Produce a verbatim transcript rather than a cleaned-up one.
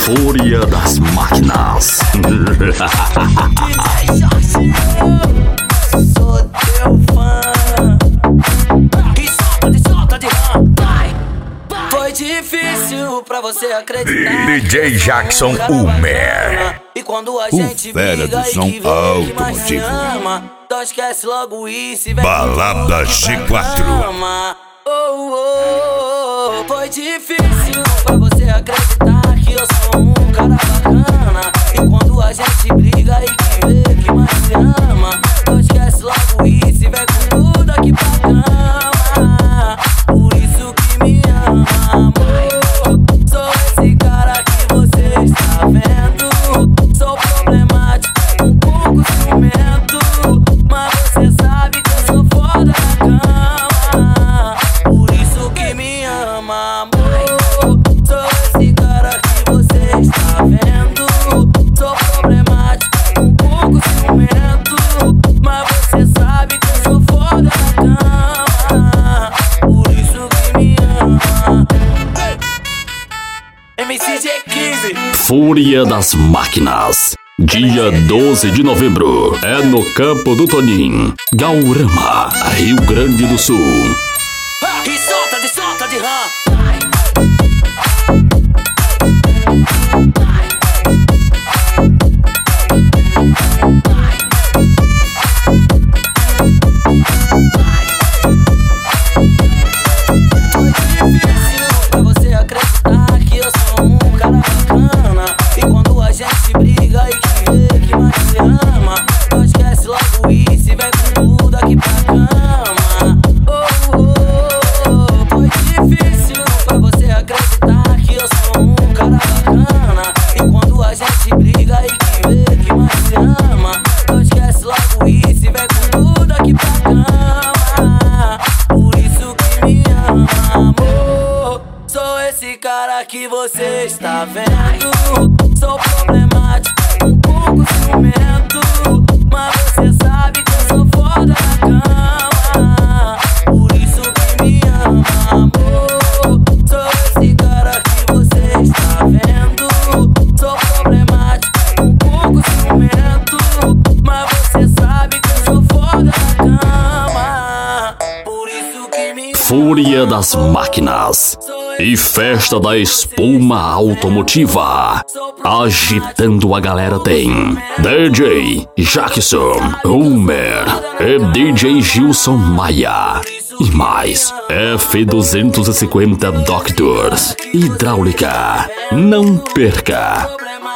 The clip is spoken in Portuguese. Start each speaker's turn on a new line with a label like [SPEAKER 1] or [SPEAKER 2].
[SPEAKER 1] Fúria das máquinas.
[SPEAKER 2] Sou teu fã. E solta de solta de rã. Vai, vai. Foi difícil pra você acreditar.
[SPEAKER 1] D J Jackson Ulmer.
[SPEAKER 2] E quando a gente
[SPEAKER 3] fera
[SPEAKER 2] briga
[SPEAKER 3] do
[SPEAKER 2] e
[SPEAKER 3] som
[SPEAKER 2] que vê que mais se
[SPEAKER 3] automotivo.
[SPEAKER 2] ama, então esquece logo isso e vem
[SPEAKER 3] Balada G quatro.
[SPEAKER 2] Oh, oh, oh. Foi difícil pra você acreditar que eu sou um cara bacana. E quando a gente briga e que vê que mais se ama, então esquece logo isso e vem com tudo aqui pra cama. Por isso que me ama, amor. Sou esse cara que você está vendo. Sou problemático, um pouco ciumento, mas você sabe que eu sou foda na cama. Por isso que me ama, amor. Sou esse cara que você está vendo. Sou problemático, um pouco ciumento, mas você sabe que eu sou foda na cama. Por isso que me ama. M C G quinze.
[SPEAKER 1] Fúria das máquinas. Dia doze de novembro. É no Campo do Tonim, Gaurama, Rio Grande do Sul.
[SPEAKER 2] E solta de solta de rã. Foi difícil pra você acreditar que eu sou um cara bacana. E quando a gente briga e que vê que mais se ama, então esquece logo isso e vem com tudo aqui pra cama. Oh, oh, oh. Foi difícil pra você acreditar que eu sou um cara bacana. E quando a gente briga e que vê que mais se ama, então esquece logo isso e vem com tudo aqui pra cama. Por isso que me ama, amor. Sou esse cara que você está vendo. Sou problemático, um pouco ciumento, mas você sabe que eu sou foda na cama. Por isso que me ama, amor. Sou esse cara que você está vendo. Sou problemático, um pouco ciumento, mas você sabe que eu sou foda na cama. Por isso que me ama.
[SPEAKER 1] Fúria das máquinas e festa da espuma automotiva. Agitando a galera tem D J Jackson Ulmer e D J Gilson Maia. E mais F duzentos e cinquenta Doctors Hidráulica. Não perca!